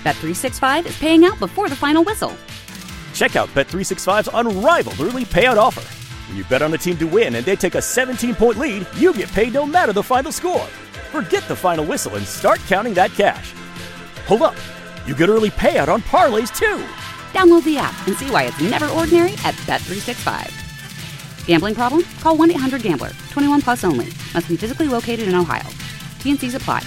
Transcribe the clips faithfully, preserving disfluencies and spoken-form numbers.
Bet three sixty-five is paying out before the final whistle. Check out Bet three sixty-five's unrivaled early payout offer. When you bet on a team to win and they take a seventeen-point lead, you get paid no matter the final score. Forget the final whistle and start counting that cash. Hold up. You get early payout on parlays, too. Download the app and see why it's never ordinary at Bet three sixty-five. Gambling problem? Call one eight hundred gambler. twenty-one plus only. Must be physically located in Ohio. T and Cs apply.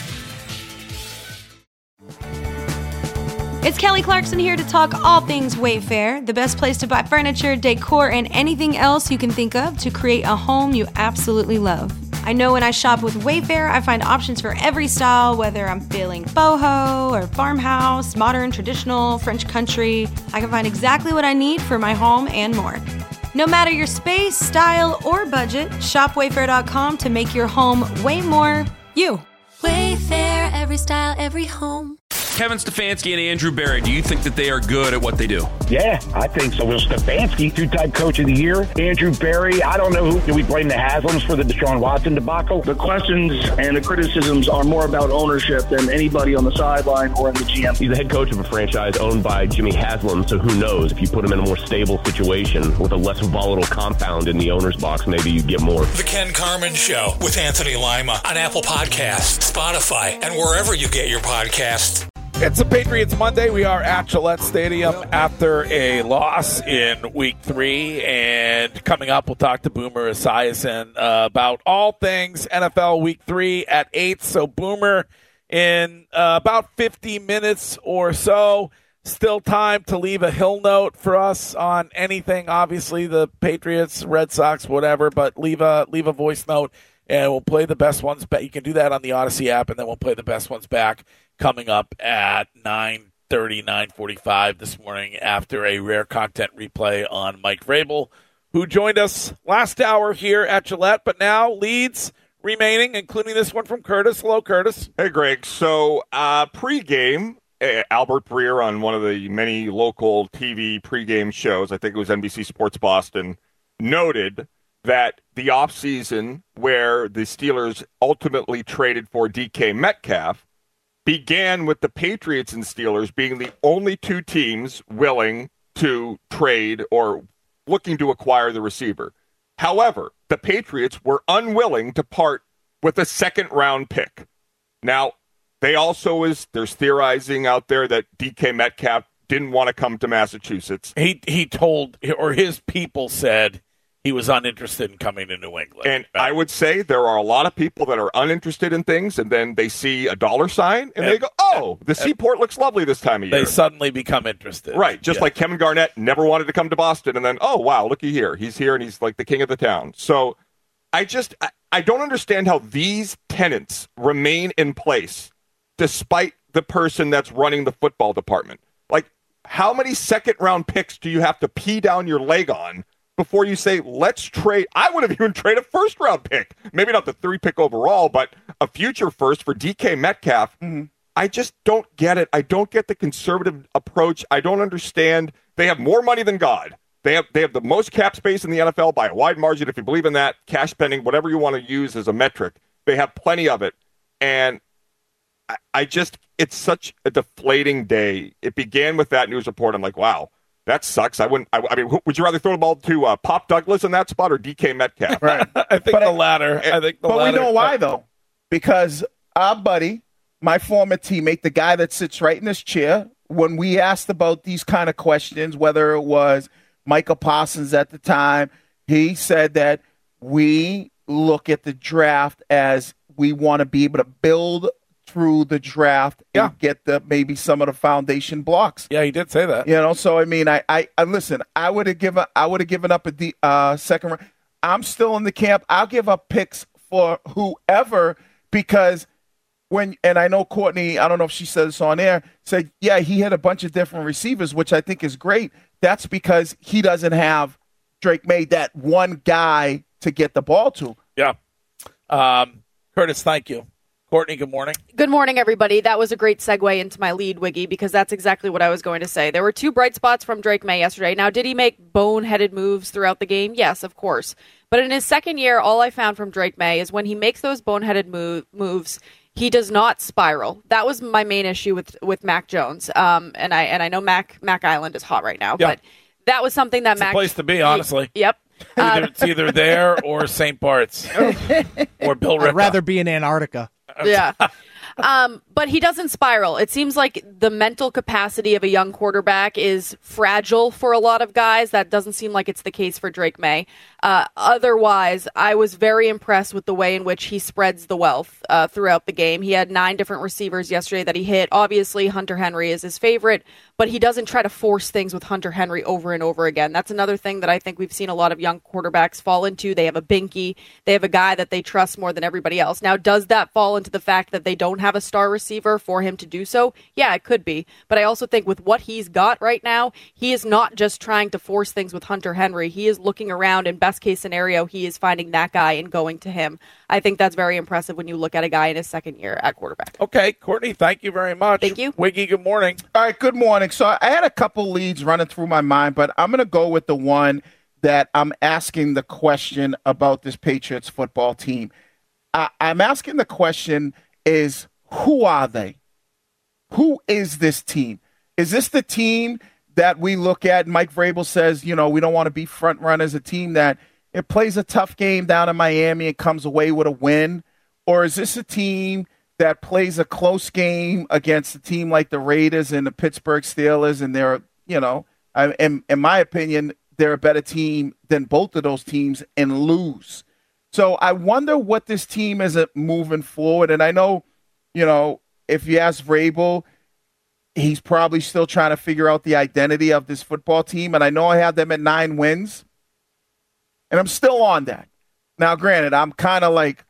It's Kelly Clarkson here to talk all things Wayfair, the best place to buy furniture, decor, and anything else you can think of to create a home you absolutely love. I know when I shop with Wayfair, I find options for every style, whether I'm feeling boho or farmhouse, modern, traditional, French country. I can find exactly what I need for my home and more. No matter your space, style, or budget, shop wayfair dot com to make your home way more you. Wayfair, every style, every home. Kevin Stefanski and Andrew Berry, do you think that they are good at what they do? Yeah, I think so. Well, Stefanski, two-time coach of the year. Andrew Berry, I don't know who. Do we blame the Haslams for the Deshaun Watson debacle? The questions and the criticisms are more about ownership than anybody on the sideline or in the G M. He's the head coach of a franchise owned by Jimmy Haslam, so who knows? If you put him in a more stable situation with a less volatile compound in the owner's box, maybe you get more. The Ken Carman Show with Anthony Lima on Apple Podcasts, Spotify, and wherever you get your podcasts. It's a Patriots Monday. We are at Gillette Stadium after a loss in week three. And coming up, we'll talk to Boomer Esiason uh, about all things N F L week three at eight. So, Boomer, in uh, about fifty minutes or so, still time to leave a hill note for us on anything. Obviously, the Patriots, Red Sox, whatever, but leave a, leave a voice note, and we'll play the best ones back. You can do that on the Odyssey app, and then we'll play the best ones back coming up at nine thirty, nine forty-five this morning after a rare content replay on Mike Vrabel, who joined us last hour here at Gillette, but now leads remaining, including this one from Curtis. Hello, Curtis. Hey, Greg. So uh, pregame, uh, Albert Breer on one of the many local T V pregame shows, I think it was N B C Sports Boston, noted that the offseason where the Steelers ultimately traded for D K Metcalf began with the Patriots and Steelers being the only two teams willing to trade or looking to acquire the receiver. However, the Patriots were unwilling to part with a second-round pick. Now, they also is there's theorizing out there that D K Metcalf didn't want to come to Massachusetts. He he told, or his people said, he was uninterested in coming to New England. And I would say there are a lot of people that are uninterested in things, and then they see a dollar sign, and, and they go, oh, the seaport looks lovely this time of year. They suddenly become interested. Right, just yeah. like Kevin Garnett never wanted to come to Boston, and then, oh, wow, looky here. He's here, and he's like the king of the town. So I just, I, I don't understand how these tenets remain in place despite the person that's running the football department. Like, how many second-round picks do you have to pee down your leg on before you say, let's trade? I would have even traded a first-round pick. Maybe not the three pick overall, but a future first for D K Metcalf. Mm-hmm. I just don't get it. I don't get the conservative approach. I don't understand. They have more money than God. They have they have the most cap space in the N F L by a wide margin, if you believe in that. Cash spending, whatever you want to use as a metric. They have plenty of it. And I, I just, it's such a deflating day. It began with that news report. I'm like, wow. That sucks. I wouldn't. I, I mean, would you rather throw the ball to uh, Pop Douglas in that spot or D K Metcalf? Right. I think but the latter. I think the but latter. we know why though, because our buddy, my former teammate, the guy that sits right in this chair, when we asked about these kind of questions, whether it was Michael Parsons at the time, he said that we look at the draft as we want to be able to build through the draft and yeah. get the maybe some of the foundation blocks. Yeah, he did say that. You know, so I mean, I, I, I listen. I would have given, I would have given up a de- uh, second round. I'm still in the camp. I'll give up picks for whoever because when, and I know Courtney, I don't know if she said this on air, said, yeah, he had a bunch of different receivers, which I think is great. That's because he doesn't have Drake May, that one guy to get the ball to. Yeah. Um, Curtis, thank you. Courtney, good morning. Good morning, everybody. That was a great segue into my lead, Wiggy, because that's exactly what I was going to say. There were two bright spots from Drake May yesterday. Now, did he make boneheaded moves throughout the game? Yes, of course. But in his second year, all I found from Drake May is when he makes those boneheaded move, moves, he does not spiral. That was my main issue with, with Mac Jones. Um, and I and I know Mac Mac Island is hot right now, Yeah. but that was something that It's Mac a place to be, honestly. Yep. Either, it's either there or Saint Bart's or Bill Ripa. I'd rather be in Antarctica. Yeah. Um, but he doesn't spiral. It seems like the mental capacity of a young quarterback is fragile for a lot of guys. That doesn't seem like it's the case for Drake May. Uh, otherwise, I was very impressed with the way in which he spreads the wealth uh, throughout the game. He had nine different receivers yesterday that he hit. Obviously, Hunter Henry is his favorite, but he doesn't try to force things with Hunter Henry over and over again. That's another thing that I think we've seen a lot of young quarterbacks fall into. They have a binky. They have a guy that they trust more than everybody else. Now, does that fall into the fact that they don't have a star receiver for him to do so? Yeah, it could be. But I also think with what he's got right now, he is not just trying to force things with Hunter Henry. He is looking around, and best case scenario, he is finding that guy and going to him. I think that's very impressive when you look at a guy in his second year at quarterback. Okay, Courtney, thank you very much. Thank you. Wiggy, good morning. All right, good morning. So I had a couple leads running through my mind, but I'm going to go with the one that I'm asking the question about this Patriots football team. I, I'm asking the question is, who are they? Who is this team? Is this the team that we look at? Mike Vrabel says, you know, we don't want to be front runners, a team that it plays a tough game down in Miami and comes away with a win? Or is this a team that plays a close game against a team like the Raiders and the Pittsburgh Steelers, and they're, you know, I, in, in my opinion, they're a better team than both of those teams and lose. So I wonder what this team is moving forward. And I know, you know, if you ask Vrabel, he's probably still trying to figure out the identity of this football team. And I know I have them at nine wins, and I'm still on that. Now, granted, I'm kind of like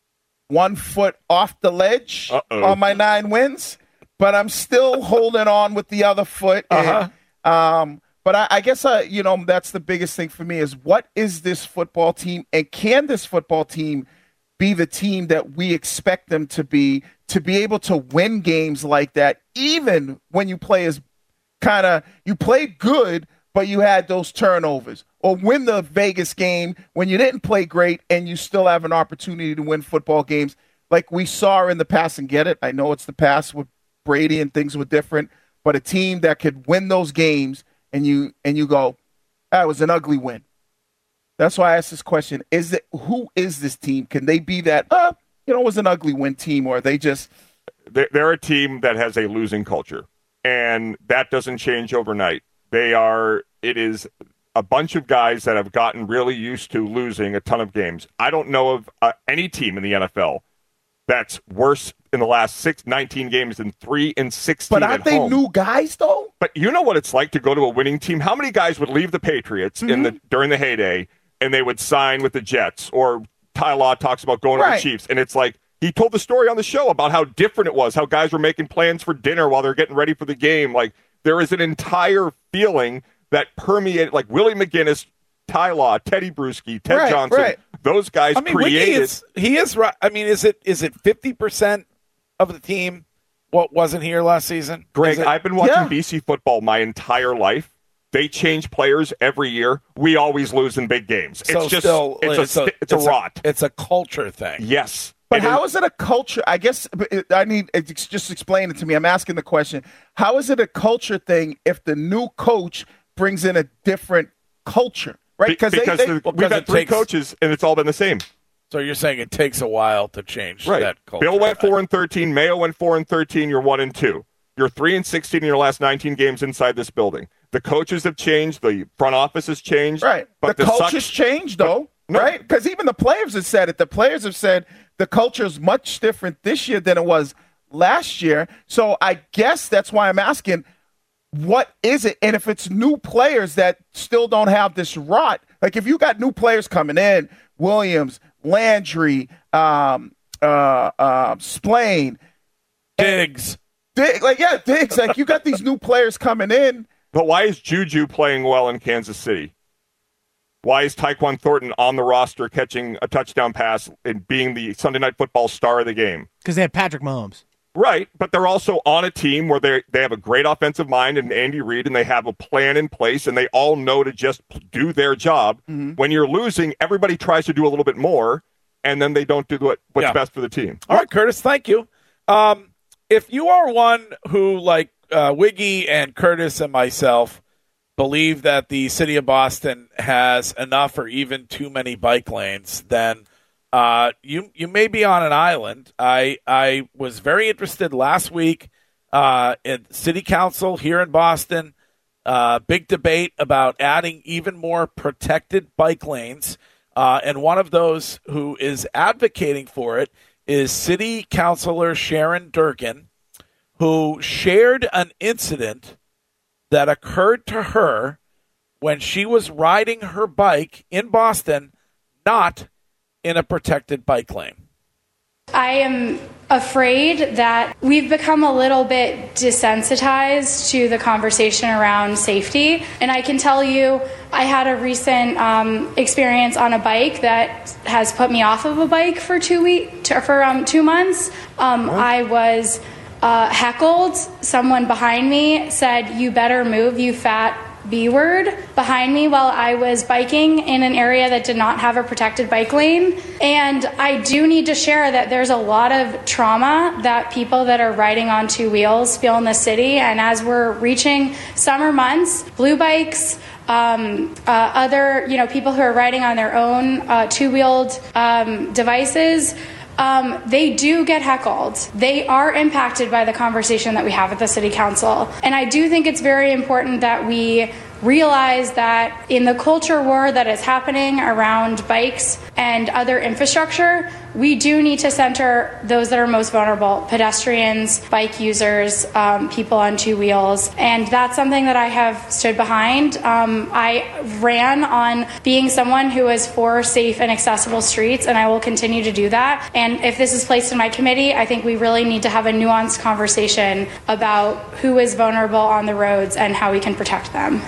one foot off the ledge Uh-oh. on my nine wins, but I'm still holding on with the other foot. Uh-huh. And, um, but I, I guess, uh, you know, that's the biggest thing for me is what is this football team, and can this football team be the team that we expect them to be, to be able to win games like that, even when you play as kind of, you played good, but you had those turnovers, or win the Vegas game when you didn't play great and you still have an opportunity to win football games like we saw in the past. And get it, I know it's the past with Brady and things were different, but a team that could win those games and you and you go, that was an ugly win. That's why I asked this question. Is it, who is this team? Can they be that, uh, you know, it was an ugly win team, or are they just... They're, they're a team that has a losing culture, and that doesn't change overnight. They are, it is a bunch of guys that have gotten really used to losing a ton of games. I don't know of uh, any team in the N F L that's worse in the last six, nineteen games than three and sixteen But aren't at they home. new guys, though? But you know what it's like to go to a winning team? How many guys would leave the Patriots Mm-hmm. in the during the heyday and they would sign with the Jets? Or Ty Law talks about going Right. to the Chiefs, and it's like, he told the story on the show about how different it was, how guys were making plans for dinner while they're getting ready for the game. Like, there is an entire feeling that permeated, like Willie McGinnis, Ty Law, Teddy Bruschi, Ted Right, Johnson. right. Those guys I mean, Wiki created. is, he is right. I mean, is it is it fifty percent of the team what wasn't here last season? Greg, Is it- I've been watching Yeah. B C football my entire life. They change players every year. We always lose in big games. It's So just still, it's, a, it's a- it's a it's a- rot. It's a culture thing. Yes. But It how is- is it a culture? I guess I need it's just explain it to me. I'm asking the question. How is it a culture thing if the new coach brings in a different culture? Right? Be- because they, they, the- well, we've 'cause had it three takes- coaches, and it's all been the same. So you're saying it takes a while to change Right. that culture. Bill went four and thirteen. Mayo went four and thirteen. You're one and two. You're three and sixteen in your last nineteen games inside this building. The coaches have changed. The front office has changed. Right. But the the culture has suck- changed, though. No. Right? Because even the players have said it. The players have said the culture is much different this year than it was last year. So I guess that's why I'm asking, what is it? And if it's new players that still don't have this rot, like if you got new players coming in, Williams, Landry, um, uh, uh, Splain, Diggs. Dig, like yeah, Diggs, like you got these new players coming in. But why is Juju playing well in Kansas City? Why is Tyquan Thornton on the roster catching a touchdown pass and being the Sunday Night Football star of the game? Because they had Patrick Mahomes. Right, but they're also on a team where they they have a great offensive mind and Andy Reid, and they have a plan in place, and they all know to just do their job. Mm-hmm. When you're losing, everybody tries to do a little bit more, and then they don't do what, what's Yeah. best for the team. All right, Curtis, thank you. Um, if you are one who, like uh, Wiggy and Curtis and myself, believe that the city of Boston has enough or even too many bike lanes, then uh, you you may be on an island. I I was very interested last week uh, in City Council here in Boston. Uh, big debate about adding even more protected bike lanes. Uh, and one of those who is advocating for it is City Councilor Sharon Durgan, who shared an incident that occurred to her when she was riding her bike in Boston, not in a protected bike lane. I am afraid that we've become a little bit desensitized to the conversation around safety. And I can tell you, I had a recent um, experience on a bike that has put me off of a bike for two weeks, for um, two months. Um, oh. I was uh, heckled. Someone behind me said, "You better move, you fat B word," behind me while I was biking in an area that did not have a protected bike lane. And I do need to share that there's a lot of trauma that people that are riding on two wheels feel in the city. And as we're reaching summer months, blue bikes, um, uh, other, you know, people who are riding on their own uh, two-wheeled um, devices, Um, they do get heckled. They are impacted by the conversation that we have at the city council. And I do think it's very important that we realize that in the culture war that is happening around bikes and other infrastructure, we do need to center those that are most vulnerable: pedestrians, bike users, um, people on two wheels. And that's something that I have stood behind. Um, I ran on being someone who is for safe and accessible streets, and I will continue to do that. And if this is placed in my committee, I think we really need to have a nuanced conversation about who is vulnerable on the roads and how we can protect them.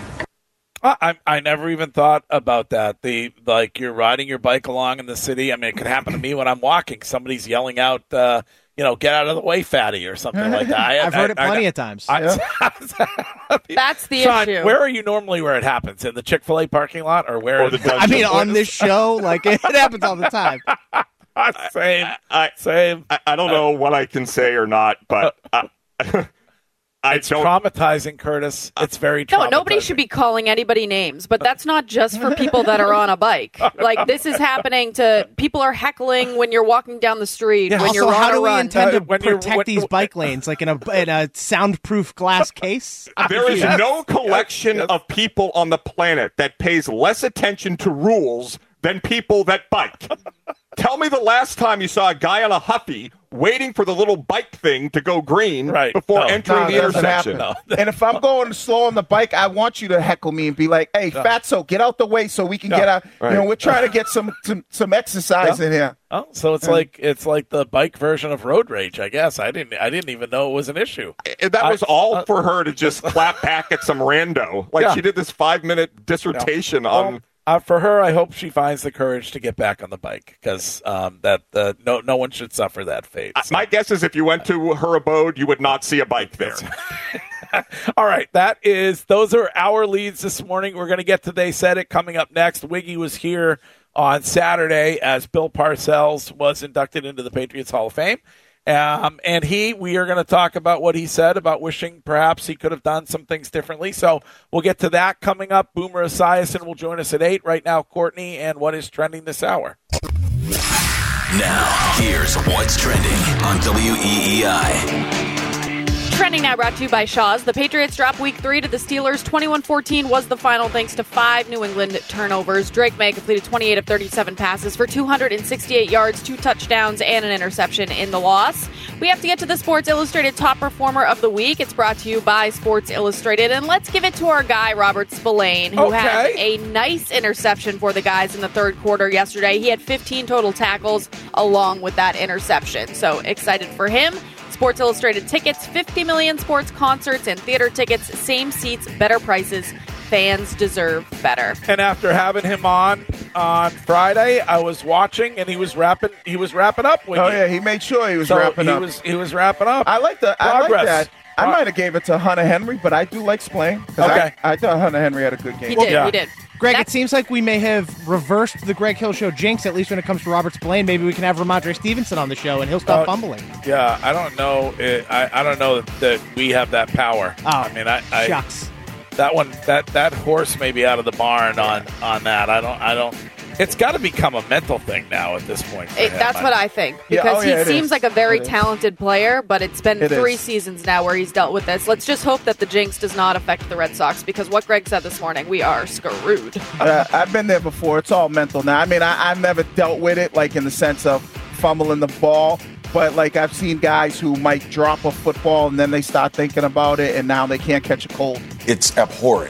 I I never even thought about that. The like you're riding your bike along in the city. I mean, it could happen to me when I'm walking. Somebody's yelling out, uh, you know, "Get out of the way, fatty," or something like that. I, I've heard I, it plenty I, of times. I, yeah. That's the Sean, issue. Where are you normally where it happens? In the Chick-fil-A parking lot, or where? Or the I mean, on this show, like it happens all the time. same, I, same. I, I don't know what I can say or not, but I, I it's don't. traumatizing, Curtis. It's very traumatizing. No, nobody should be calling anybody names, but that's not just for people that are on a bike. Like, this is happening to people are heckling when you're walking down the street, Yeah, when also, you're on how a do we run. intend to Uh, when you're- protect when- these bike lanes, like in a in a soundproof glass case? I'm There is confused. no collection Yes. of people on the planet that pays less attention to rules than people that bike. Tell me the last time you saw a guy on a Huffy waiting for the little bike thing to go green Right. before No. entering No, the that doesn't intersection. happen. And if I'm going slow on the bike, I want you to heckle me and be like, "Hey, fatso, get out the way so we can No. get out." Right. You know, we're trying to get some some, some exercise Yeah. in here. Oh, so it's like it's like the bike version of road rage, I guess. I didn't I didn't even know it was an issue. And that was I- all uh, for her to just clap back at some rando. Like Yeah. she did this five-minute dissertation Well, on... uh, for her, I hope she finds the courage to get back on the bike because um, that uh, no no one should suffer that fate. Uh, My guess is if you went to her abode, you would not see a bike there. All right, that is those are our leads this morning. We're going to get to They Said It coming up next. Wiggy was here on Saturday as Bill Parcells was inducted into the Patriots Hall of Fame. Um, and he, we are going to talk about what he said about wishing perhaps he could have done some things differently. So we'll get to that coming up. Boomer Esiason will join us at eight. Right now, Courtney, and what is trending this hour? Now, here's what's trending on W E E I. Trending now brought to you by Shaw's. The Patriots drop week three to the Steelers. twenty-one fourteen was the final thanks to five New England turnovers. Drake May completed twenty-eight of thirty-seven passes for two hundred sixty-eight yards, two touchdowns, and an interception in the loss. We have to get to the Sports Illustrated Top Performer of the Week. It's brought to you by Sports Illustrated. And let's give it to our guy, Robert Spillane, who Okay. had a nice interception for the guys in the third quarter yesterday. He had fifteen total tackles along with that interception. So excited for him. Sports Illustrated tickets, fifty million sports concerts and theater tickets, same seats, better prices. Fans deserve better. And after having him on on Friday, I was watching, and he was wrapping. He was wrapping up. Wiggy. Oh yeah, he made sure he was So wrapping he up. was he was wrapping up. I like the. I like Progress. that. I Pro- might have gave it to Hunter Henry, but I do like Spillane. 'cause Okay. I, I thought Hunter Henry had a good game. He did, Yeah. he did. Greg, That's- it seems like we may have reversed the Greg Hill Show jinx, at least when it comes to Robert Spillane. Maybe we can have Ramondre Stevenson on the show, and he'll stop Uh, fumbling. Yeah, I don't know. It, I I don't know that, that we have that power. Oh, I mean, I, I shucks. that one that that horse may be out of the barn on on that. I don't I don't. It's got to become a mental thing now at this point. for It, him. that's I- what I think. Yeah, Because oh, yeah, he it seems is. like a very It is. talented player, but it's been It three is. seasons now where he's dealt with this. Let's just hope that the jinx does not affect the Red Sox, because what Greg said this morning, we are screwed. uh, I've been there before. It's all mental now. I mean, I, I've never dealt with it, like in the sense of fumbling the ball. But, like, I've seen guys who might drop a football and then they start thinking about it, and now they can't catch a cold. It's abhorrent.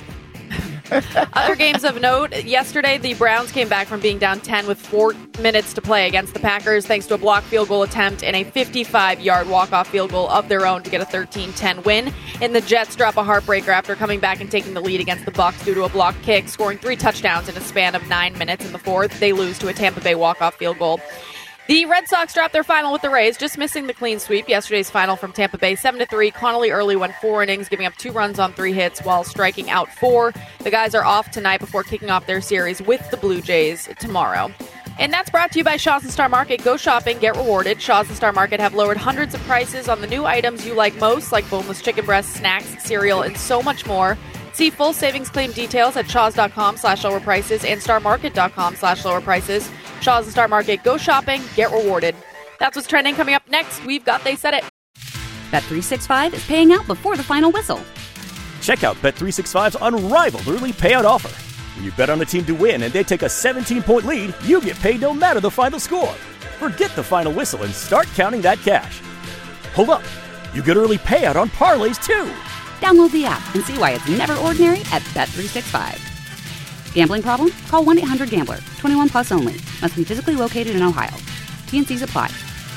Other games of note, yesterday the Browns came back from being down ten with four minutes to play against the Packers thanks to a blocked field goal attempt and a fifty-five-yard walk-off field goal of their own to get a thirteen ten win. And the Jets drop a heartbreaker after coming back and taking the lead against the Bucs due to a blocked kick, scoring three touchdowns in a span of nine minutes in the fourth. They lose to a Tampa Bay walk-off field goal. The Red Sox dropped their final with the Rays, just missing the clean sweep. Yesterday's final from Tampa Bay, seven to three. Connolly early went four innings, giving up two runs on three hits while striking out four. The guys are off tonight before kicking off their series with the Blue Jays tomorrow. And that's brought to you by Shaw's and Star Market. Go shopping, get rewarded. Shaw's and Star Market have lowered hundreds of prices on the new items you like most, like boneless chicken breasts, snacks, cereal, and so much more. See full savings claim details at shaws.com slash lower prices and starmarket.com slash lower prices. Shaw's and Star Market. Go shopping, get rewarded. That's what's trending. Coming up next, we've got They Said It. Bet three sixty-five is paying out before the final whistle. Check out Bet three sixty-five's unrivaled early payout offer. When you bet on a team to win and they take a seventeen-point lead, you get paid no matter the final score. Forget the final whistle and start counting that cash. Hold up. You get early payout on parlays, too. Download the app and see why it's never ordinary at Bet three sixty-five. Gambling problem? Call one eight hundred gambler. twenty-one plus only. Must be physically located in Ohio. T N Cs apply.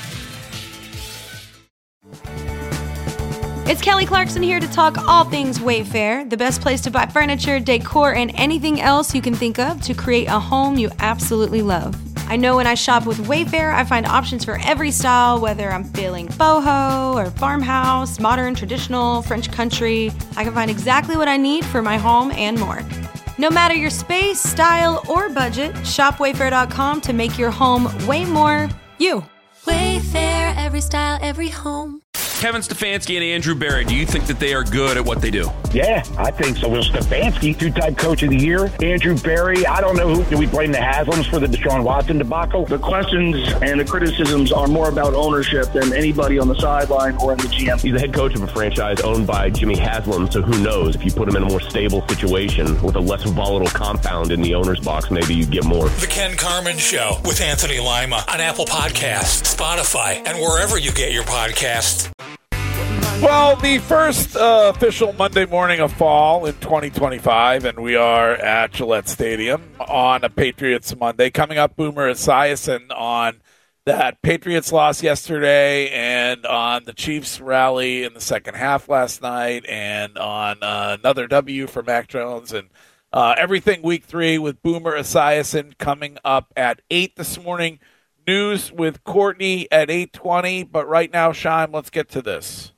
It's Kelly Clarkson here to talk all things Wayfair, the best place to buy furniture, decor, and anything else you can think of to create a home you absolutely love. I know when I shop with Wayfair, I find options for every style, whether I'm feeling boho or farmhouse, modern, traditional, French country. I can find exactly what I need for my home and more. No matter your space, style, or budget, shop wayfair dot com to make your home way more you. Wayfair, every style, every home. Kevin Stefanski and Andrew Barry, do you think that they are good at what they do? Yeah, I think so. Will Stefanski, two-time coach of the year. Andrew Barry, I don't know who. Do we blame the Haslams for the Deshaun Watson debacle? The questions and the criticisms are more about ownership than anybody on the sideline or in the G M. He's the head coach of a franchise owned by Jimmy Haslam, so who knows? If you put him in a more stable situation with a less volatile compound in the owner's box, maybe you get more. The Ken Carman Show with Anthony Lima on Apple Podcasts, Spotify, and wherever you get your podcasts. Well, the first uh, official Monday morning of fall in twenty twenty-five, and we are at Gillette Stadium on a Patriots Monday. Coming up, Boomer Esiason on that Patriots loss yesterday and on the Chiefs rally in the second half last night and on uh, another W for Mac Jones and uh, everything week three with Boomer Esiason coming up at eight this morning. News with Courtney at eight twenty, but right now, Shime, let's get to this.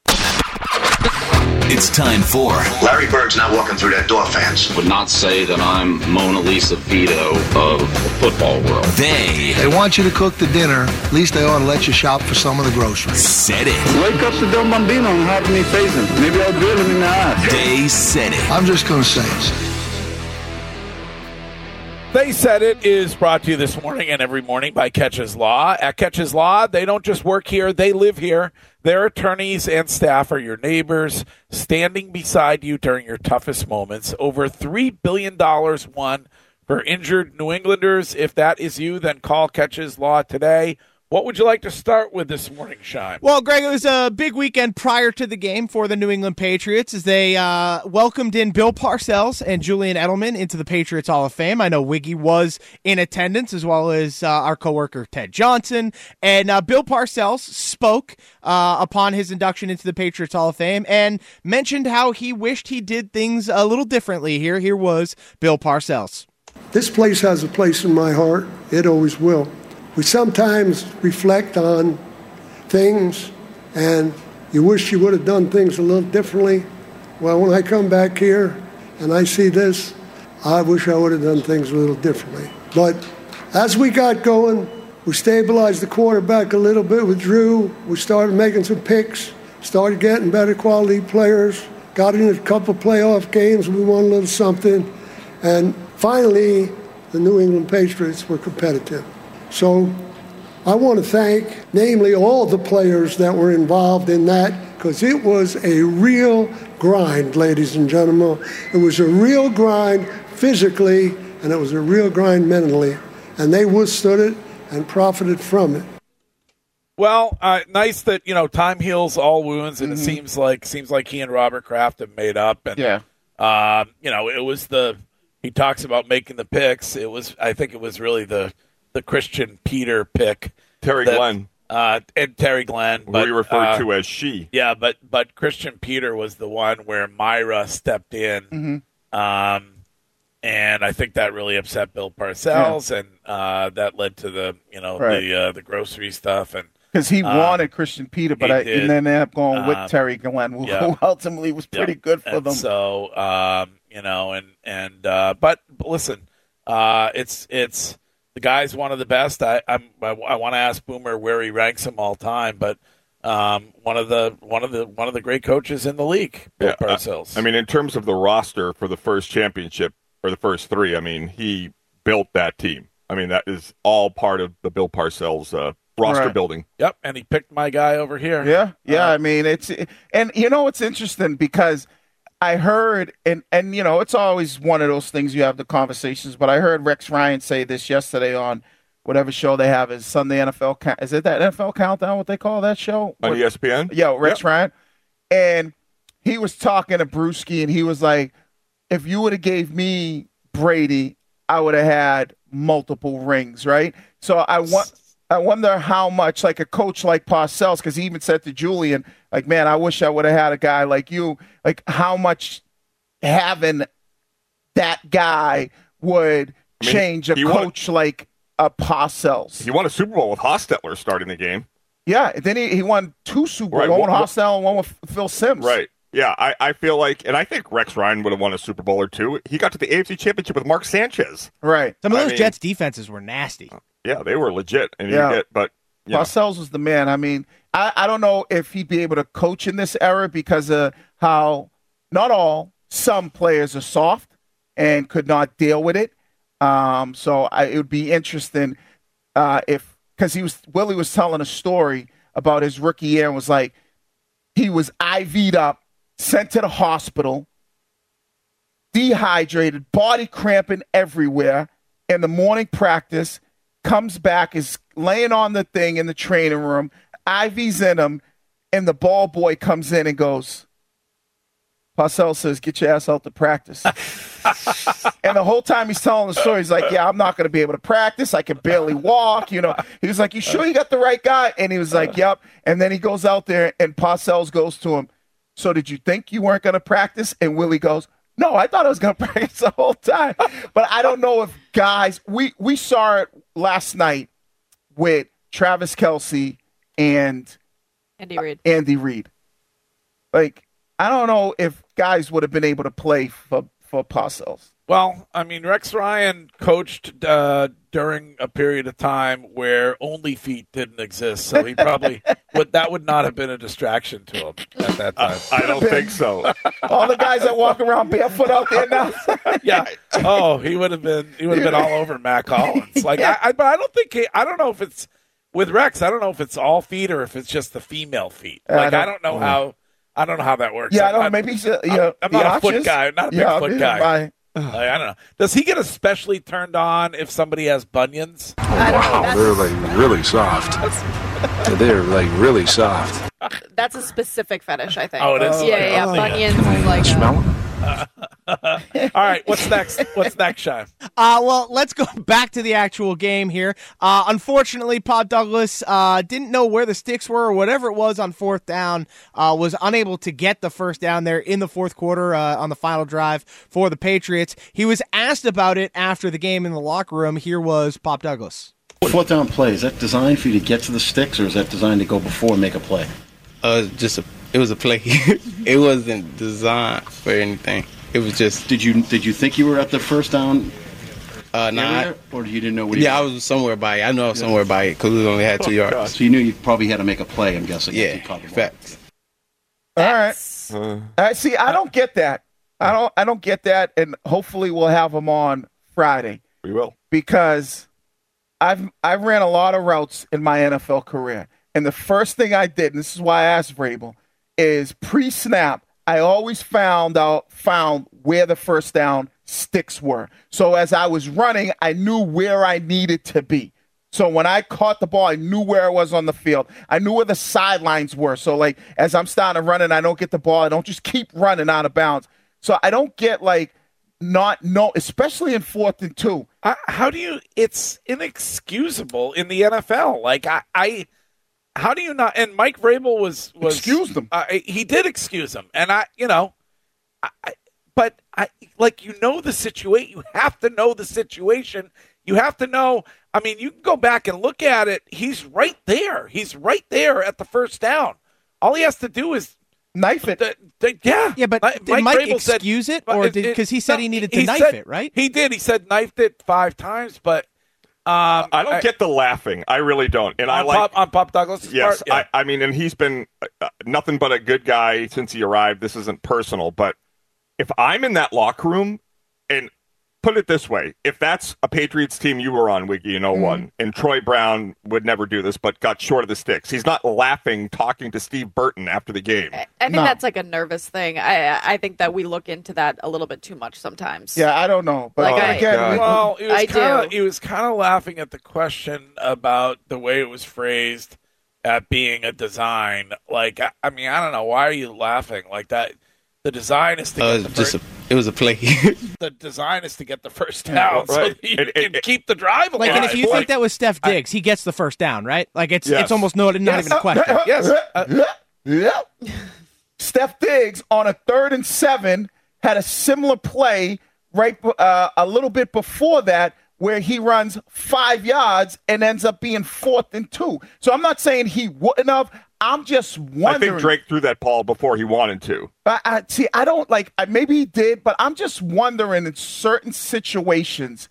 It's time for Larry Bird's not walking through that door, fans. Would not say that I'm Mona Lisa Vito of the football world. They They want you to cook the dinner. At least they ought to let you shop for some of the groceries. said it. Wake up to Del Bambino and have me facing. Maybe I'll drill him in the eye. They said it. I'm just going to say it. They Said It is brought to you this morning and every morning by Catches Law. At Catches Law, they don't just work here, they live here. Their attorneys and staff are your neighbors, standing beside you during your toughest moments. Over three billion dollars won for injured New Englanders. If that is you, then call Catches Law today. What would you like to start with this morning, Shime? Well, Greg, it was a big weekend prior to the game for the New England Patriots as they uh, welcomed in Bill Parcells and Julian Edelman into the Patriots Hall of Fame. I know Wiggy was in attendance, as well as uh, our coworker Ted Johnson. And uh, Bill Parcells spoke uh, upon his induction into the Patriots Hall of Fame and mentioned how he wished he did things a little differently here. Here was Bill Parcells. This place has a place in my heart. It always will. We sometimes reflect on things, and you wish you would have done things a little differently. Well, when I come back here and I see this, I wish I would have done things a little differently. But as we got going, we stabilized the quarterback a little bit with Drew. We started making some picks, started getting better quality players, got in a couple playoff games. We won a little something. And finally, the New England Patriots were competitive. So I want to thank, namely, all the players that were involved in that, because it was a real grind, ladies and gentlemen. It was a real grind physically, and it was a real grind mentally. And they withstood it and profited from it. Well, uh, nice that, you know, time heals all wounds, and Mm-hmm. it seems like seems like he and Robert Kraft have made up. And, yeah. Um, you know, it was the he talks about making the picks. It was I think it was really the the Christian Peter pick, Terry that, Glenn, uh, and Terry Glenn, who but, we referred uh, to as she. Yeah, but but Christian Peter was the one where Myra stepped in, Mm-hmm. um, and I think that really upset Bill Parcells, yeah. and uh, that led to the you know Right. the uh, the grocery stuff and. Because he um, wanted Christian Peter, but he I, did. and then they ended up going with Um, Terry Glenn, who, yeah. who ultimately was pretty Yep. good for and them. So, um, you know, and and uh, but, but listen, uh, it's it's the guy's one of the best. I I'm, I, I want to ask Boomer where he ranks him all time, but um, one of the one of the one of the great coaches in the league, Bill Yeah, Parcells. I, I mean, in terms of the roster for the first championship or the first three, I mean, he built that team. I mean, that is all part of the Bill Parcells uh, roster Right. building. Yep, and he picked my guy over here. Yeah, yeah. Uh, I mean, it's and you know it's interesting because I heard and and you know it's always one of those things you have the conversations. But I heard Rex Ryan say this yesterday on whatever show they have is Sunday N F L. Count- is it that N F L Countdown? What they call that show On What- E S P N? Yeah, Rex Yep. Ryan, and he was talking to Brewski, and he was like, "If you would have gave me Brady, I would have had multiple rings, right?" So I want. I wonder how much, like a coach like Parcells, because he even said to Julian, like, man, I wish I would have had a guy like you. Like, how much having that guy would I mean, change a he won- coach like a Parcells. He won a Super Bowl with Hostetler starting the game. Yeah, then he, he won two Super Bowls, Right, one what- with Hostetler and one with Phil Simms. Right. Yeah, I, I feel like, and I think Rex Ryan would have won a Super Bowl or two. He got to the A F C Championship with Mark Sanchez. Right. Some of I those mean- Jets defenses were nasty. Yeah, they were legit. And Yeah. you get, but you know. Parcells was the man. I mean, I, I don't know if he'd be able to coach in this era because of how not all, some players are soft and could not deal with it. Um, so I, it would be interesting uh, if because he was Willie was telling a story about his rookie year and was like he was I V'd up, sent to the hospital, dehydrated, body cramping everywhere. In the morning practice, comes back, is laying on the thing in the training room, I V's in him, and the ball boy comes in and goes, Parcells says, get your ass out to practice. And the whole time he's telling the story, he's like, yeah, I'm not going to be able to practice. I can barely walk. You know, he was like, you sure you got the right guy? And he was like, yep. And then he goes out there and Parcells goes to him, so did you think you weren't going to practice? And Willie goes, no, I thought I was going to practice the whole time. But I don't know if guys, we, we saw it last night with Travis Kelce and Andy Reid. Andy Reid. Like, I don't know if guys would have been able to play for, for Parcells. Well, I mean, Rex Ryan coached uh, during a period of time where only feet didn't exist, so he probably would. That would not have been a distraction to him at that time. I don't think so. All the guys that walk around barefoot out there now. Yeah. Oh, he would have been. He would have been all over Matt Collins. Like, I, I, but I don't think. He, I don't know if it's with Rex. I don't know if it's all feet or if it's just the female feet. I Like, don't- I don't know how. I don't know how that works. Yeah, I I'm don't know. not- Maybe he's a, yeah, I'm not a foot Biatches? guy. Not a big Yeah, foot yeah, guy. bye. Like, I don't know. Does he get especially turned on if somebody has bunions? Wow, they're like really soft. They're like really soft. That's a specific fetish, I think. Oh, it is? Yeah, yeah, yeah. Oh. Bunions Can I is uh, like smell a, them? All right, what's next? What's next, Shine? Uh, well, let's go back to the actual game here. Uh, unfortunately, Pop Douglas uh, didn't know where the sticks were or whatever it was on fourth down, uh, was unable to get the first down there in the fourth quarter uh, on the final drive for the Patriots. He was asked about it after the game in the locker room. Here was Pop Douglas. Fourth down play, is that designed for you to get to the sticks, or is that designed to go before and make a play? Uh, just a, it was a play. It wasn't designed for anything. it was just. Did you did you think you were at the first down? Uh, nah, or you didn't know what? Yeah, I was somewhere by it. I know I was somewhere by it because we only had two oh, yards. God. So you knew you probably had to make a play. I'm guessing. Yeah, facts. All right. Uh, All right. See, I don't get that. I don't. I don't get that. And hopefully, we'll have him on Friday. We will, because I've I ran a lot of routes in my N F L career, and the first thing I did, and this is why I asked Vrabel, is pre-snap. I always found out found where the first down sticks were. So as I was running, I knew where I needed to be. So when I caught the ball, I knew where I was on the field. I knew where the sidelines were. So, like, as I'm starting to run and I don't get the ball, I don't just keep running out of bounds. So I don't get, like, not no, especially in fourth and two. Uh, how do you – it's inexcusable in the N F L. Like, I, I – how do you not – and Mike Vrabel was – was excused them. Uh, he did excuse them. And I – you know, I, I, but, I like, you know the situation. You have to know the situation. You have to know – I mean, you can go back and look at it. He's right there. He's right there at the first down. All he has to do is knife it. The, the, yeah, yeah. But Mike did Mike Vrabel excuse said, it, or did because he said no, he needed to he knife said, it, right? He did. He said knifed it five times, but um, I don't I, get the laughing. I really don't. And I like Pop, on Pop Douglas. Yes, part, yeah. I, I mean, and he's been uh, nothing but a good guy since he arrived. This isn't personal, but if I'm in that locker room and put it this way, if that's a Patriots team you were on, Wiggy, in oh one, mm. and Troy Brown would never do this, but got short of the sticks, he's not laughing, talking to Steve Burton after the game. I, I think no. that's like a nervous thing. I I think that we look into that a little bit too much sometimes. Yeah, I don't know. But like I, again, well, he was I kinda, do. He was kind of laughing at the question about the way it was phrased at being a design. Like, I, I mean, I don't know. Why are you laughing like that? The design is to uh, get the just first, a, it was a play. the design is to get the first down, yeah, right. so that you it, can it, it, keep the drive alive. Like, and if you like, think that was Steph Diggs, I, he gets the first down, right? Like, it's yes. it's almost no, not yes. even a question. yes. Uh, yeah. Steph Diggs on a third and seven had a similar play right uh, a little bit before that, where he runs five yards and ends up being fourth and two. So I'm not saying he wouldn't have. I'm just wondering. I think Drake threw that ball before he wanted to. I, I, see, I don't like. Maybe he did, but I'm just wondering in certain situations.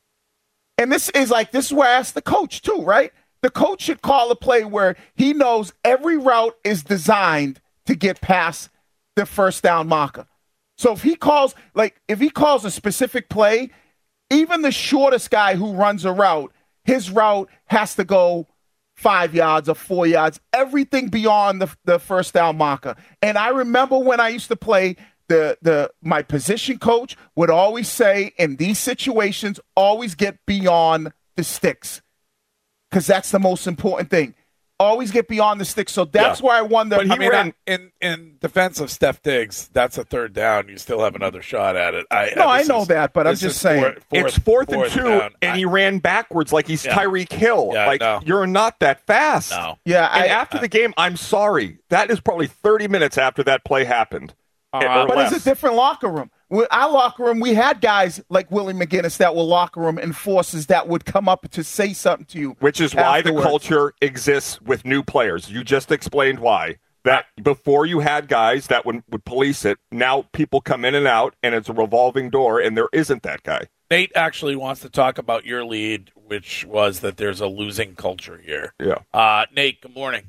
And this is like this is where I ask the coach too, right? The coach should call a play where he knows every route is designed to get past the first down marker. So if he calls, like, if he calls a specific play, even the shortest guy who runs a route, his route has to go five yards or four yards, everything beyond the, the first down marker. And I remember when I used to play, the the my position coach would always say, in these situations, always get beyond the sticks, because that's the most important thing. Always get beyond the sticks. So that's yeah. where I wonder. But he I mean, ran in, in defense of Steph Diggs. That's a third down. You still have another shot at it. I, no, I know is, that, but I'm just saying four, fourth, it's fourth, fourth and two, down. and I, he ran backwards like he's yeah. Tyreek Hill. Yeah, like no. you're not that fast. No. Yeah. And I, after I, the game, I'm sorry. That is probably thirty minutes after that play happened. Uh, but less. It's a different locker room. Our locker room, we had guys like Willie McGinnis that were locker room enforcers that would come up to say something to you. Which is why afterwards. the culture exists with new players. You just explained why. That before you had guys that would, would police it, now people come in and out, and it's a revolving door, and there isn't that guy. Nate actually wants to talk about your lead, which was that there's a losing culture here. Yeah. Uh, Nate, good morning.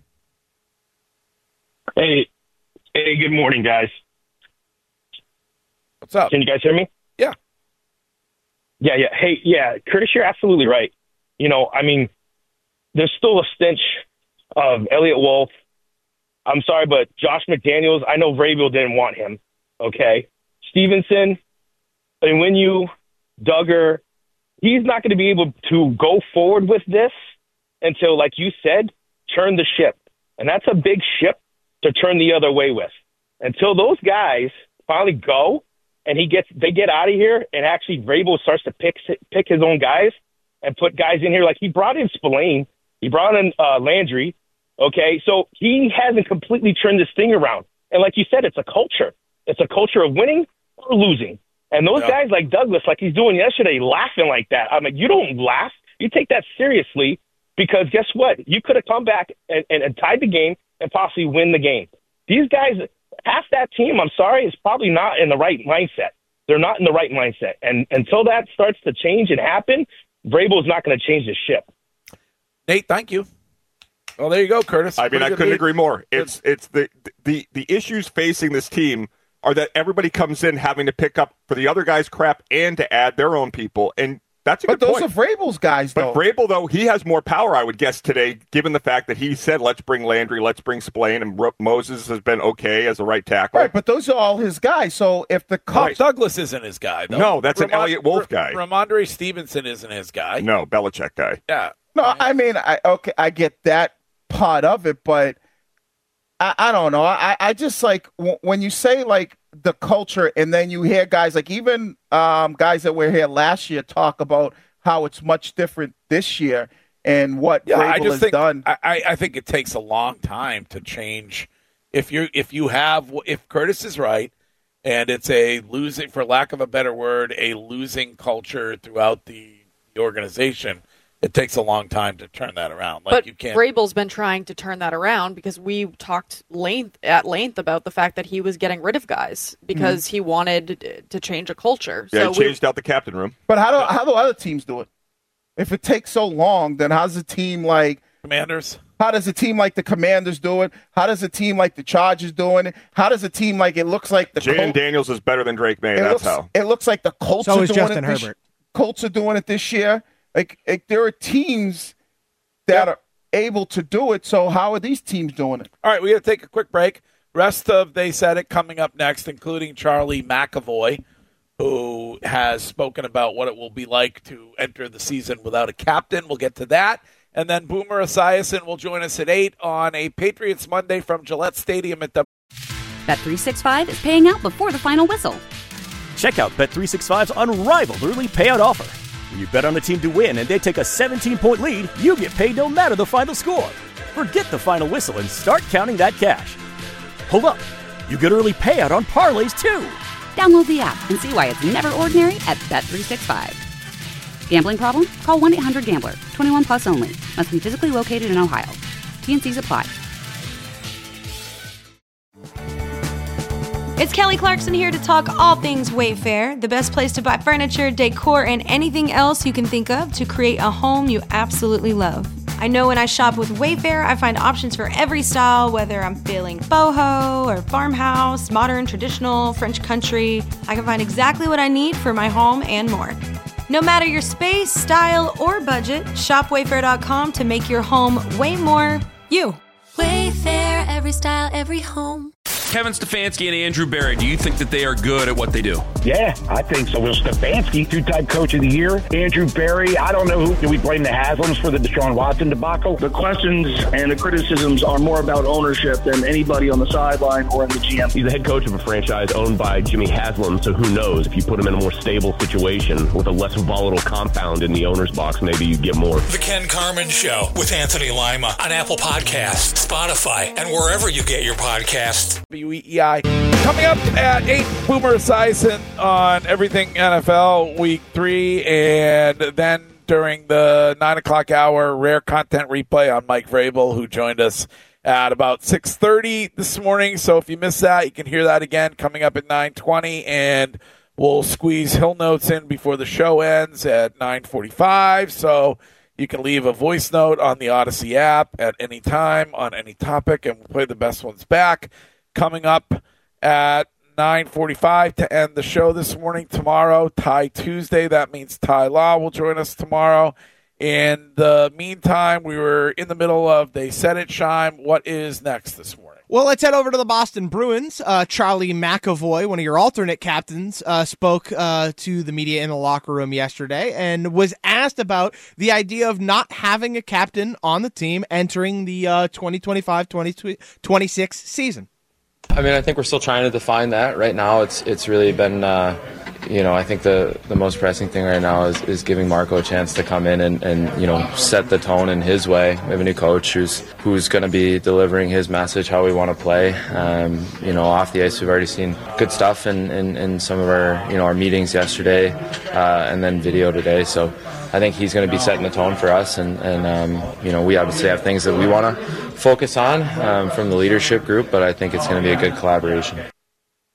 Hey, hey, good morning, guys. What's up? Can you guys hear me? Yeah. Yeah, yeah. Hey, yeah, Curtis, you're absolutely right. You know, I mean, there's still a stench of Elliott Wolf. I'm sorry, but Josh McDaniels, I know Vrabel didn't want him, okay? Stevenson, and when you, Duggar, he's not going to be able to go forward with this until, like you said, turn the ship. And that's a big ship to turn the other way with. Until those guys finally go, and he gets, they get out of here, and actually Vrabel starts to pick pick his own guys and put guys in here. Like he brought in Spillane, he brought in uh, Landry. Okay, so he hasn't completely turned this thing around. And like you said, it's a culture. It's a culture of winning or losing. And those yeah. guys like Douglas, like he's doing yesterday, laughing like that. I mean, you don't laugh. You take that seriously, because guess what? You could have come back and, and, and tied the game and possibly win the game. These guys, half that team, I'm sorry, is probably not in the right mindset. they're not in the right mindset. And until that starts to change and happen, Vrabel's not going to change the ship. Nate, thank you. Well, there you go, Curtis. I mean, Pretty I good couldn't lead. agree more. It's it's the, the the issues facing this team are that everybody comes in having to pick up for the other guy's crap and to add their own people, and that's a but good those point. are Vrabel's guys, though. But Vrabel, though, he has more power, I would guess, today, given the fact that he said, let's bring Landry, let's bring Spillane, and Ro- Moses has been okay as a right tackle. Right, but those are all his guys. So if the Cubs... Right. Douglas isn't his guy, though. No, that's Ramon- an Elliott Wolf guy. R- Ramondre Stevenson isn't his guy. No, Belichick guy. Yeah. No, I mean, I okay, I get that part of it, but I, I don't know. I, I just like w- when you say like the culture, and then you hear guys like even um, guys that were here last year talk about how it's much different this year and what Yeah, Vrabel I just has think done. I, I think it takes a long time to change. If you if you have if Curtis is right, and it's a losing, for lack of a better word, a losing culture throughout the, the organization, it takes a long time to turn that around. Like but you can't. Vrabel's been trying to turn that around because we talked length at length about the fact that he was getting rid of guys because Mhm. he wanted to change a culture. Yeah, so he changed out the captain room. But how do how do other teams do it? If it takes so long, then how's a team like Commanders? How does a team like the Commanders do it? How does a team like the Chargers doing it? How does a team like it looks like the Jaden Colts? Daniels is better than Drake May. It That's looks, how. It looks like the Colts So are is doing Justin it this Herbert. Colts are doing it this year. Like, like there are teams that are able to do it. So how are these teams doing it? All right, we got to take a quick break. Rest of They Said It coming up next, including Charlie McAvoy, who has spoken about what it will be like to enter the season without a captain. We'll get to that. And then Boomer Esiason will join us at eight on a Patriots Monday from Gillette Stadium at the Bet three sixty-five is paying out before the final whistle. Check out Bet three sixty-five's unrivaled early payout offer. When you bet on a team to win and they take a seventeen-point lead, you get paid no matter the final score. Forget the final whistle and start counting that cash. Hold up. You get early payout on parlays, too. Download the app and see why it's never ordinary at Bet three sixty-five. Gambling problem? Call one eight hundred gambler. twenty-one plus only. Must be physically located in Ohio. T and C's apply. It's Kelly Clarkson here to talk all things Wayfair, the best place to buy furniture, decor, and anything else you can think of to create a home you absolutely love. I know when I shop with Wayfair, I find options for every style, whether I'm feeling boho or farmhouse, modern, traditional, French country. I can find exactly what I need for my home and more. No matter your space, style, or budget, shop wayfair dot com to make your home way more you. Wayfair, every style, every home. Kevin Stefanski and Andrew Berry, do you think that they are good at what they do? Yeah, I think so. Will Stefanski, two-time coach of the year. Andrew Berry, I don't know who. Do we blame the Haslams for the Deshaun Watson debacle? The questions and the criticisms are more about ownership than anybody on the sideline or in the G M. He's the head coach of a franchise owned by Jimmy Haslam, so who knows? If you put him in a more stable situation with a less volatile compound in the owner's box, maybe you get more. The Ken Carmen Show with Anthony Lima on Apple Podcasts, Spotify, and wherever you get your podcasts. W E E I. Coming up at eight, Boomer Esiason on everything N F L Week three, and then during the nine o'clock hour, rare content replay on Mike Vrabel, who joined us at about six thirty this morning. So if you missed that, you can hear that again coming up at nine twenty, and we'll squeeze Hill Notes in before the show ends at nine forty-five. So you can leave a voice note on the Odyssey app at any time on any topic, and we'll play the best ones back. Coming up at nine forty-five to end the show this morning. Tomorrow, Ty Tuesday. That means Ty Law will join us tomorrow. In the meantime, we were in the middle of They Said It, Shime. What is next this morning? Well, let's head over to the Boston Bruins. Uh, Charlie McAvoy, one of your alternate captains, uh, spoke uh, to the media in the locker room yesterday and was asked about the idea of not having a captain on the team entering the uh, twenty twenty-five twenty twenty-six season. I mean, I think we're still trying to define that. Right now, it's it's really been, uh, you know, I think the, the most pressing thing right now is, is giving Marco a chance to come in and, and, you know, set the tone in his way. We have a new coach who's who's going to be delivering his message, how we want to play. Um, you know, off the ice, we've already seen good stuff in, in, in some of our, you know, our meetings yesterday uh, and then video today. So I think he's going to be setting the tone for us. And, and um, you know, we obviously have things that we want to focus on um, from the leadership group, but I think it's going to be a good collaboration.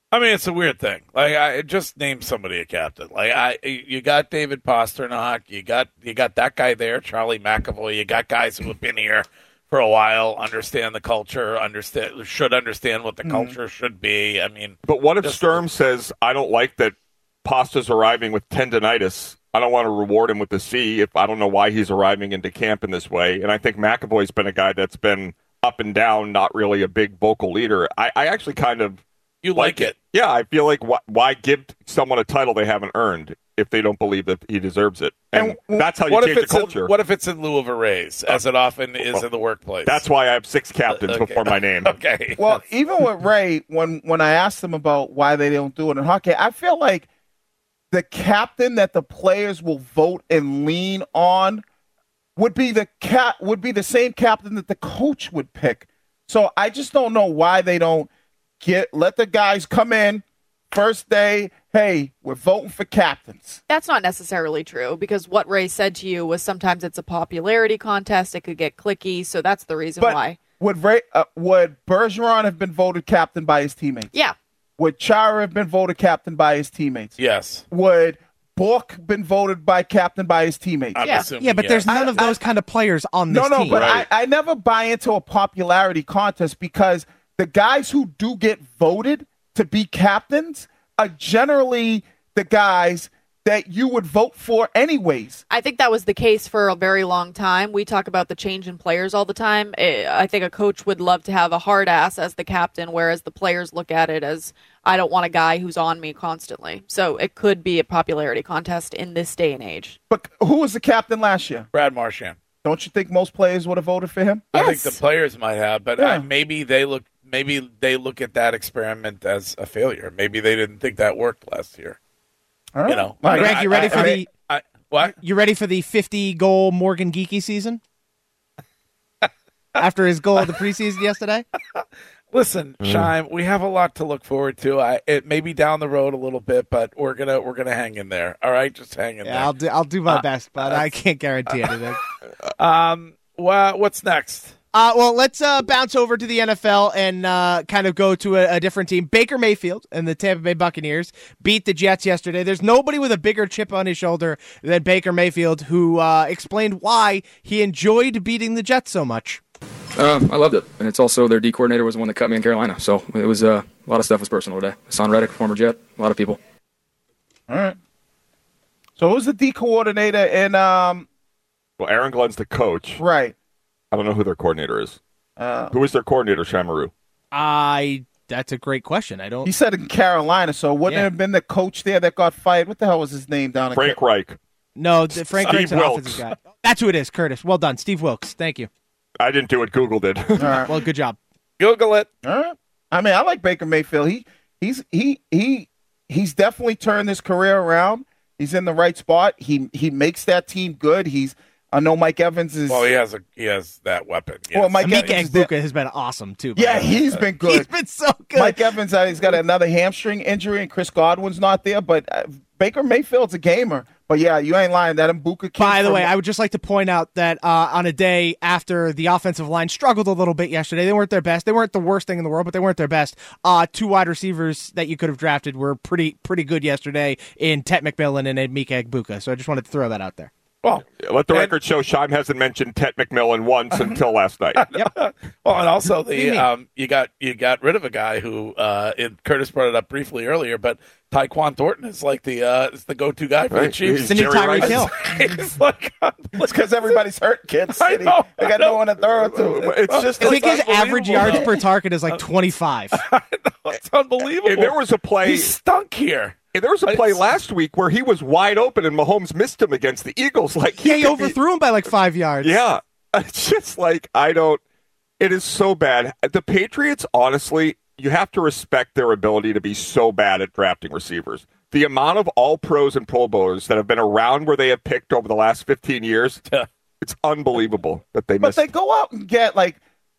I mean, it's a weird thing. Like, I just name somebody a captain. Like, I, you got David Pasternak, you got you got that guy there, Charlie McAvoy. You got guys who have been here for a while, understand the culture, understand should understand what the mm. culture should be. I mean, but what if just, Sturm says, "I don't like that Pasta's arriving with tendonitis. I don't want to reward him with the C if I don't know why he's arriving into camp in this way." And I think McAvoy's been a guy that's been up and down, not really a big vocal leader. I, I actually kind of you like, like it. it. Yeah, I feel like wh- why give someone a title they haven't earned if they don't believe that he deserves it? And, and that's how you change the culture. In, what if it's in lieu of a raise, as it often is oh, in the workplace? That's why I have six captains okay. before my name. Okay. Well, even with Ray, when, when I asked him about why they don't do it in hockey, I feel like the captain that the players will vote and lean on would be the cap would be the same captain that the coach would pick. So I just don't know why they don't get let the guys come in first day. Hey, we're voting for captains. That's not necessarily true because what Ray said to you was sometimes it's a popularity contest. It could get cliquey, so that's the reason but why. Would Ray uh, would Bergeron have been voted captain by his teammates? Yeah. Would Chara have been voted captain by his teammates? Yes. Would Bourque been voted by captain by his teammates? I'm yeah, assuming, yeah, but yes. there's none I, of those I, kind of players on this no, no, team. but right. I, I never buy into a popularity contest because the guys who do get voted to be captains are generally the guys that you would vote for anyways. I think that was the case for a very long time. We talk about the change in players all the time. I think a coach would love to have a hard ass as the captain, whereas the players look at it as, I don't want a guy who's on me constantly. So it could be a popularity contest in this day and age. But who was the captain last year? Brad Marchand. Don't you think most players would have voted for him? I Yes. think the players might have, but Yeah. I, maybe they look maybe they look at that experiment as a failure. Maybe they didn't think that worked last year. All right. You know, All right. Greg, you ready I, for I, the I, what? you ready for the fifty goal Morgan Geeky season? After his goal of the preseason yesterday? Listen, Mm. Shime, we have a lot to look forward to. I it may be down the road a little bit, but we're gonna we're gonna hang in there. All right, just hang in Yeah, there. I'll do I'll do my Uh, best, but I can't guarantee anything. Um, well, what's next? Uh, well, let's uh, bounce over to the N F L and uh, kind of go to a, a different team. Baker Mayfield and the Tampa Bay Buccaneers beat the Jets yesterday. There's nobody with a bigger chip on his shoulder than Baker Mayfield, who uh, explained why he enjoyed beating the Jets so much. Um, I loved it, and it's also their D coordinator was the one that cut me in Carolina, so it was uh, a lot of stuff was personal today. Hassan Reddick, former Jet, a lot of people. All right. So who's the D coordinator in um? Well, Aaron Glenn's the coach. Right. I don't know who their coordinator is. Uh, Who is their coordinator, Shamaru? I. That's a great question. I don't. He said in Carolina, so wouldn't Yeah. it have been the coach there that got fired? What the hell was his name down in Frank Car- Reich. No, the, Frank Steve Reich's an Wilkes. offensive guy. That's who it is, Curtis. Well done, Steve Wilkes. Thank you. I didn't do it. Google did. All right. Well, good job. Google it. All right. I mean, I like Baker Mayfield. He he's he he he's definitely turned his career around. He's in the right spot. He he makes that team good. He's I know Mike Evans is. Well, he has a he has that weapon. Yes. Well, Mike Mika Evans is Egbuka has been awesome too. by Yeah, the way. he's been good. He's been so good. Mike Evans, uh, he's got another hamstring injury, and Chris Godwin's not there. But uh, Baker Mayfield's a gamer. But yeah, you ain't lying. That Mbuka kid. By the from- way, I would just like to point out that uh, on a day after the offensive line struggled a little bit yesterday, they weren't their best. They weren't the worst thing in the world, but they weren't their best. Uh, two wide receivers that you could have drafted were pretty pretty good yesterday in Tet McMillan and Mika Egbuka. So I just wanted to throw that out there. Well, let the record show Shime hasn't mentioned Tet McMillan once until last night. Yep. Well, and also do you the mean? um, you got you got rid of a guy who uh, it, Curtis brought it up briefly earlier, but Tyquan Thornton is like the uh, is the go-to guy for the Right. Chiefs. He's The new Jerry Tyreek Rice. Hill. It's like It's because everybody's hurt, kids. I know, they got I know. no one to throw it to. It's just I think his unbelievable, average yards though. per target is like twenty-five. It's unbelievable. And there was a play. He stunk here. And there was a play last week where he was wide open and Mahomes missed him against the Eagles. Like Yeah, he could be- overthrew him by like five yards. Yeah. It's just like, I don't, it is so bad. The Patriots, honestly, you have to respect their ability to be so bad at drafting receivers. The amount of all pros and Pro Bowlers that have been around where they have picked over the last fifteen years, it's unbelievable that they But missed. they go out and get like,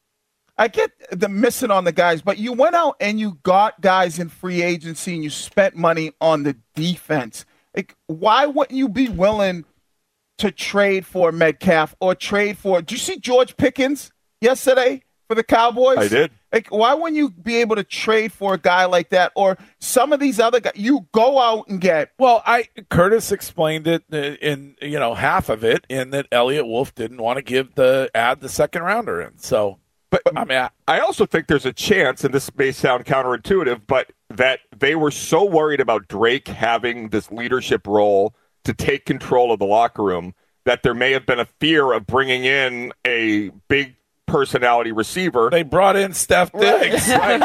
I get the missing on the guys, but you went out and you got guys in free agency and you spent money on the defense. Like, why wouldn't you be willing to trade for Metcalf or trade for? Did you see George Pickens yesterday for the Cowboys? I did. Like, why wouldn't you be able to trade for a guy like that, or some of these other guys? You go out and get. Well, I Curtis explained it in you know half of it in that Elliott Wolf didn't want to give the add the second rounder in. So, but I mean, I, I also think there's a chance, and this may sound counterintuitive, but that they were so worried about Drake having this leadership role to take control of the locker room that there may have been a fear of bringing in a big personality receiver. They brought in Steph Diggs. Right.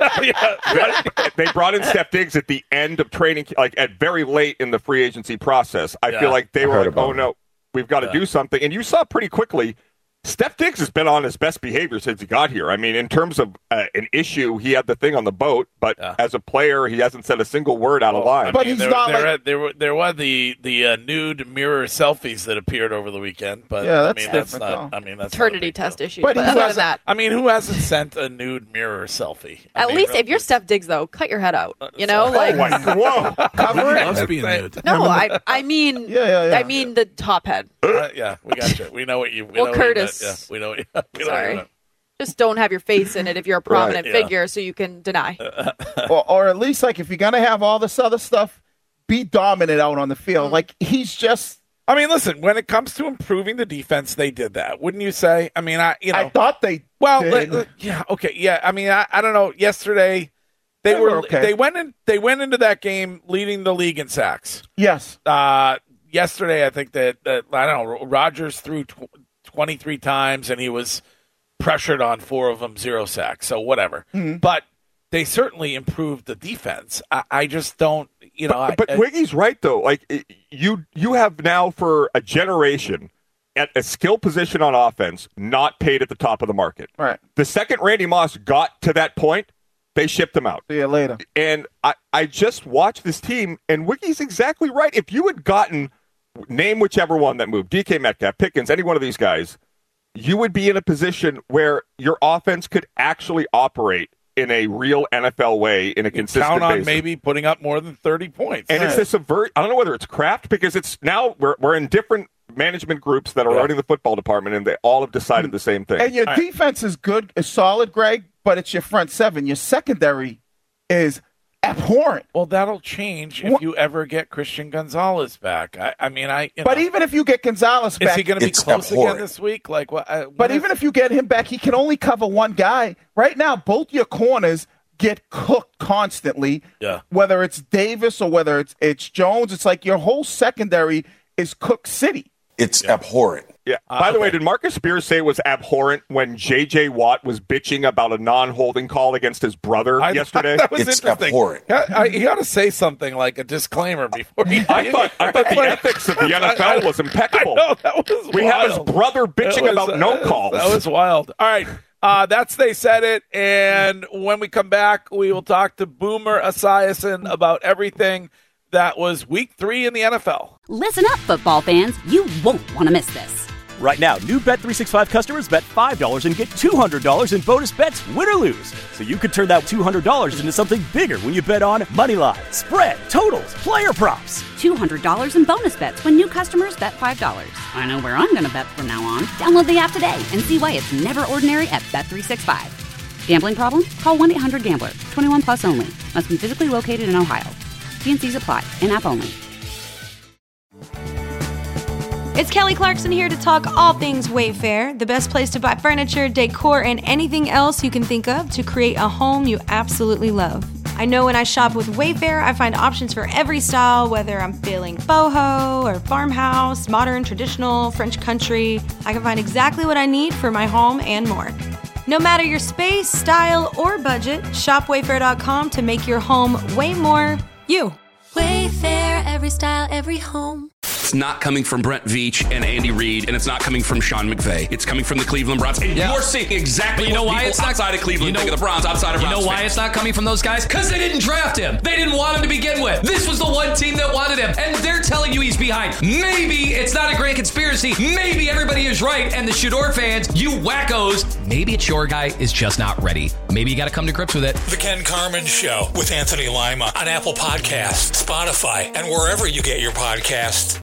yeah. They brought in Steph Diggs at the end of training, like at very late in the free agency process. I Yeah. feel like they I were heard like, about oh, it. no, we've got to Yeah. do something. And you saw pretty quickly, Steph Diggs has been on his best behavior since he got here. I mean, in terms of uh, an issue, he had the thing on the boat, but as a player, he hasn't said a single word out of line. I mean, there, there, there, were, there were the the uh, nude mirror selfies that appeared over the weekend, but Yeah, I that's mean that's different, not. though. I mean that's Paternity test issues. But But, who other than hasn't- that, I mean, who hasn't sent a nude mirror selfie? I at mean, least really- if you're Steph Diggs, though, cut your head out. You know, like whoa, cover it. Loves being nude. no, I I mean, Yeah, yeah, yeah. I mean the top head. Uh, yeah, we got you. We know what you. We Well, know what you Curtis. meant. Yeah, we know. What you, we know what you Sorry. meant. Just don't have your face in it if you're a prominent yeah. figure, so you can deny. or, or at least, like, if you're going to have all this other stuff, be dominant out on the field. Like, he's just. I mean, listen. When it comes to improving the defense, they did that, wouldn't you say? I mean, I you know. I thought they. Well, did. let- yeah, okay, yeah. I mean, I, I don't know. Yesterday, they, They were, were okay. they went in. They went into that game leading the league in sacks. Yes. Uh, yesterday, I think that, that I don't know. Rodgers threw tw- twenty-three times, and he was pressured on four of them, zero sacks. So whatever. Mhm. But they certainly improved the defense. I, I just don't. You know, I, But I, Wiggy's right, though. Like i- you, you have now for a generation at a skill position on offense not paid at the top of the market. Right. The second Randy Moss got to that point, they shipped him out. See you later. And I, I just watched this team, and Wiggy's exactly right. If you had gotten, name whichever one that moved, D K Metcalf, Pickens, any one of these guys, you would be in a position where your offense could actually operate in a real N F L way in a consistent count on basis. maybe putting up more than thirty points. And it's this avert. I don't know whether it's craft because it's now we're we're in different management groups that are Yeah. running the football department, and they all have decided the same thing. And your defense is good, is solid, Greg, but it's your front seven. Your secondary is abhorrent. Well, that'll change if What- you ever get Christian Gonzalez back. I, I mean, I. You But know, even if you get Gonzalez is back, he going to be it's close again abhorrent. this week? Like what? Uh, But what even is- if you get him back, he can only cover one guy. Right now, both your corners get cooked constantly. Yeah. Whether it's Davis or whether it's it's Jones, it's like your whole secondary is Cook City. It's abhorrent. Yeah. By the way, did Marcus Spears say it was abhorrent when J J Watt was bitching about a non-holding call against his brother I, yesterday? that was It's interesting. abhorrent. Yeah, I, he ought to say something like a disclaimer before he. I thought I thought the ethics of the N F L was impeccable. I know, that was we have his wild. brother bitching That was- about no that- calls. That was wild. All right. Uh, that's They Said It. And when we come back, we will talk to Boomer Esiason about everything that was week three in the N F L. Listen up, football fans. You won't want to miss this. Right now, new Bet three sixty-five customers bet five dollars and get two hundred dollars in bonus bets, win or lose. So you could turn that two hundred dollars into something bigger when you bet on money line, spread, totals, player props. two hundred dollars in bonus bets when new customers bet five dollars. I know where I'm going to bet from now on. Download the app today and see why it's never ordinary at Bet three sixty-five. Gambling problem? Call one eight hundred gambler. twenty-one plus only. Must be physically located in Ohio. T N Cs apply. In-app only. It's Kelly Clarkson here to talk all things Wayfair, the best place to buy furniture, decor, and anything else you can think of to create a home you absolutely love. I know when I shop with Wayfair, I find options for every style, whether I'm feeling boho or farmhouse, modern, traditional, French country. I can find exactly what I need for my home and more. No matter your space, style, or budget, shop wayfair dot com to make your home way more you. Wayfair, every style, every home. It's not coming from Brent Veach and Andy Reid, and it's not coming from Sean McVay. It's coming from the Cleveland Browns. And Yeah. you're seeing exactly But you know what why people it's not outside of Cleveland you know, think of the Browns, outside of You Browns know why fans. it's not coming from those guys? Because they didn't draft him. They didn't want him to begin with. This was the one team that wanted him, and they're telling you he's behind. Maybe it's not a grand conspiracy. Maybe everybody is right, and the Shador fans, you wackos, maybe it's your guy is just not ready. Maybe you got to come to grips with it. The Ken Carmen Show with Anthony Lima on Apple Podcasts, Spotify, and wherever you get your podcasts.